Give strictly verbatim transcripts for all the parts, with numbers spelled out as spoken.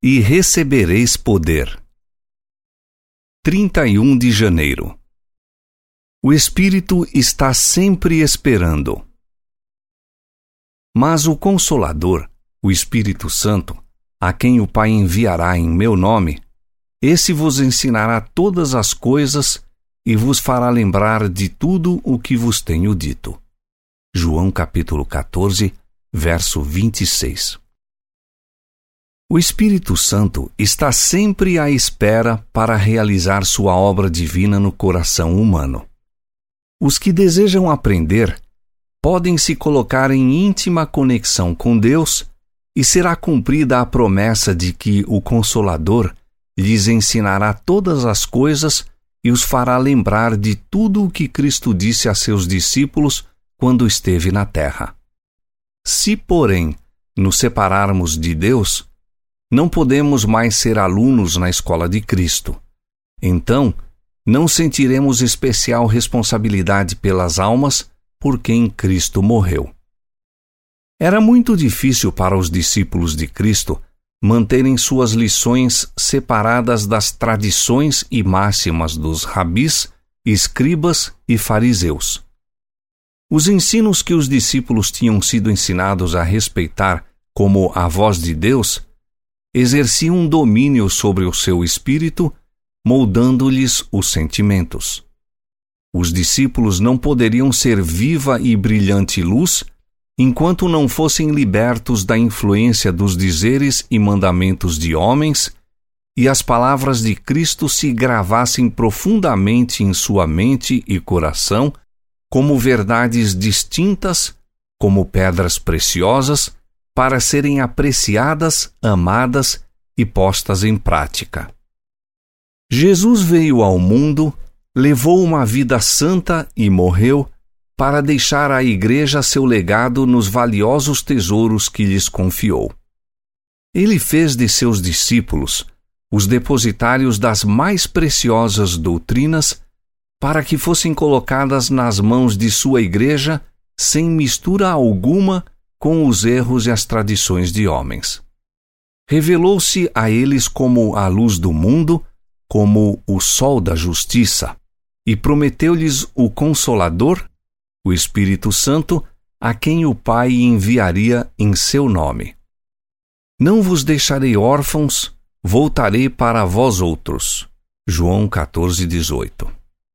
e recebereis poder. trinta e um de janeiro. O Espírito está sempre esperando. Mas o Consolador, o Espírito Santo, a quem o Pai enviará em meu nome, esse vos ensinará todas as coisas e vos fará lembrar de tudo o que vos tenho dito. João capítulo quatorze, verso vinte e seis. O Espírito Santo está sempre à espera para realizar sua obra divina no coração humano. Os que desejam aprender podem se colocar em íntima conexão com Deus e será cumprida a promessa de que o Consolador lhes ensinará todas as coisas e os fará lembrar de tudo o que Cristo disse a seus discípulos quando esteve na terra. Se, porém, nos separarmos de Deus, não podemos mais ser alunos na escola de Cristo. Então, não sentiremos especial responsabilidade pelas almas por quem Cristo morreu. Era muito difícil para os discípulos de Cristo manterem suas lições separadas das tradições e máximas dos rabis, escribas e fariseus. Os ensinos que os discípulos tinham sido ensinados a respeitar como a voz de Deus exerciam um domínio sobre o seu espírito, moldando-lhes os sentimentos. Os discípulos não poderiam ser viva e brilhante luz enquanto não fossem libertos da influência dos dizeres e mandamentos de homens e as palavras de Cristo se gravassem profundamente em sua mente e coração como verdades distintas, como pedras preciosas, para serem apreciadas, amadas e postas em prática. Jesus veio ao mundo, levou uma vida santa e morreu para deixar à Igreja seu legado nos valiosos tesouros que lhes confiou. Ele fez de seus discípulos os depositários das mais preciosas doutrinas para que fossem colocadas nas mãos de sua Igreja sem mistura alguma com os erros e as tradições de homens. Revelou-se a eles como a luz do mundo, como o sol da justiça, e prometeu-lhes o Consolador, o Espírito Santo, a quem o Pai enviaria em seu nome. Não vos deixarei órfãos, voltarei para vós outros. João quatorze, dezoito.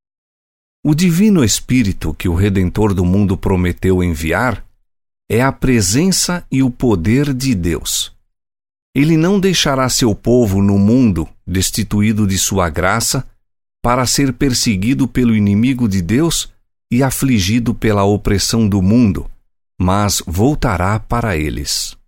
O Divino Espírito que o Redentor do mundo prometeu enviar é a presença e o poder de Deus. Ele não deixará seu povo no mundo destituído de sua graça para ser perseguido pelo inimigo de Deus e afligido pela opressão do mundo, mas voltará para eles.